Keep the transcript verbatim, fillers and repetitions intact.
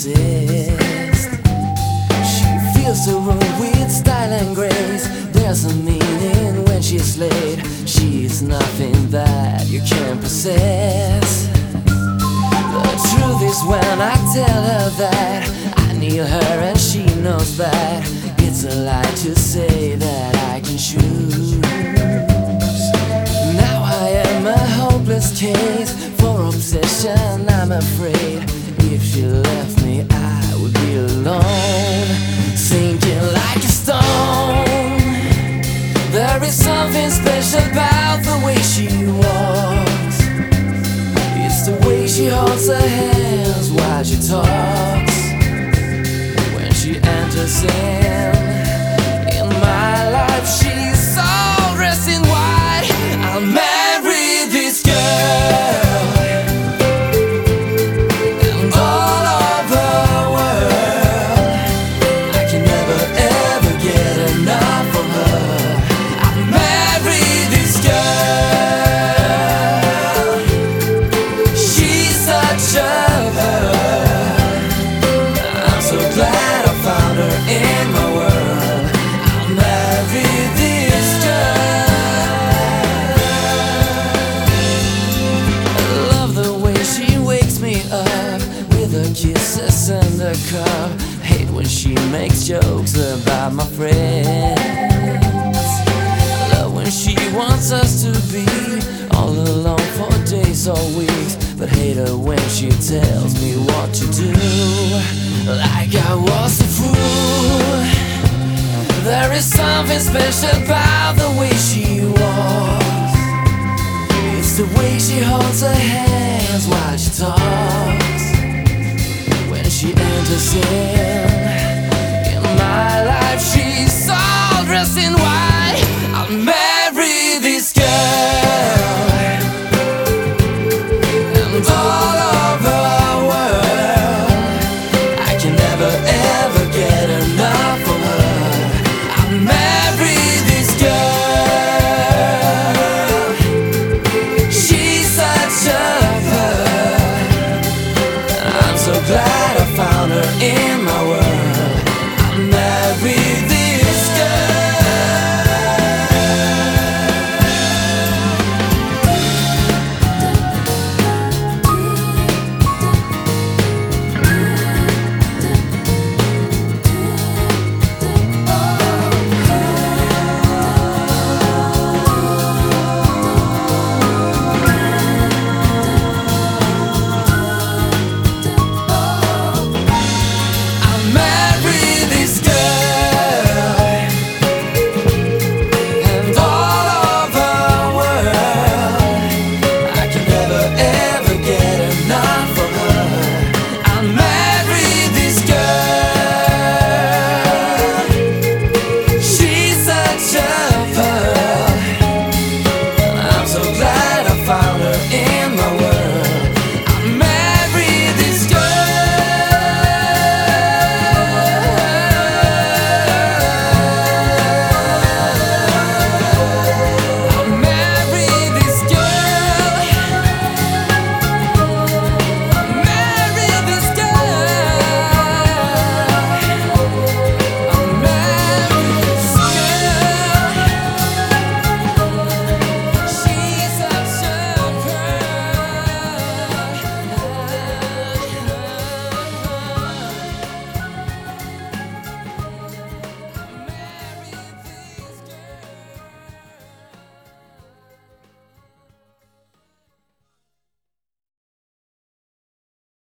persist. She fills the room with style and grace. There's a meaning when she's late. She's nothing that you can possess. The truth is when I tell her that I need her and she knows that it's a lie to say that I can choose. Now I am a hopeless case for obsession. I'm afraid if she left me I would be alone, sinking like a stone. There is something special about the way she walks. It's the way she holds her hands while she talks. When she enters in, in my life she's all dressed in white. I'll marry this girl, and all over the world I can never ever get enough of her. I'll marry this girl, she's such a bird. I'm so glad I found her in my world. I'll marry this girl. I love the way she wakes me up with her kisses and her cup. Hate when she makes jokes about my friends. Love when she wants us to be all alone for days or weeks, but hate her when she tells me what to do, like I was a fool. There is something special about the way she walks. It's the way she holds her hands while she talks. When she enters in, in my life she's all dressed in white. I'll marry this girl, and all over the world I can never ever get enough of her. I'll marry this girl, she's such a bird. I'm so glad I found her in my world.